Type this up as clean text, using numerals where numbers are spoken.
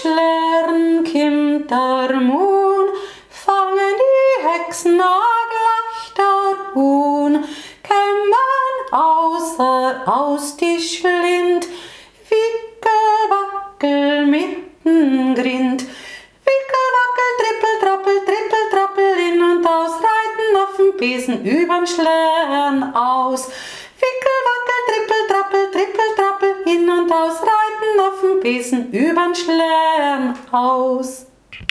Schlern kimmt der Mohn, fangen die Hexen gleich darun, kämmen aus die Schlind, wickel, wackel mitten Grind, wickel, wackel, trippel, trappel, in und aus, reiten auf dem Besen übern Schlern aus. Wickel, wackel, trippel, trappel, in und aus, reiten auf dem Besen übern Schlern aus.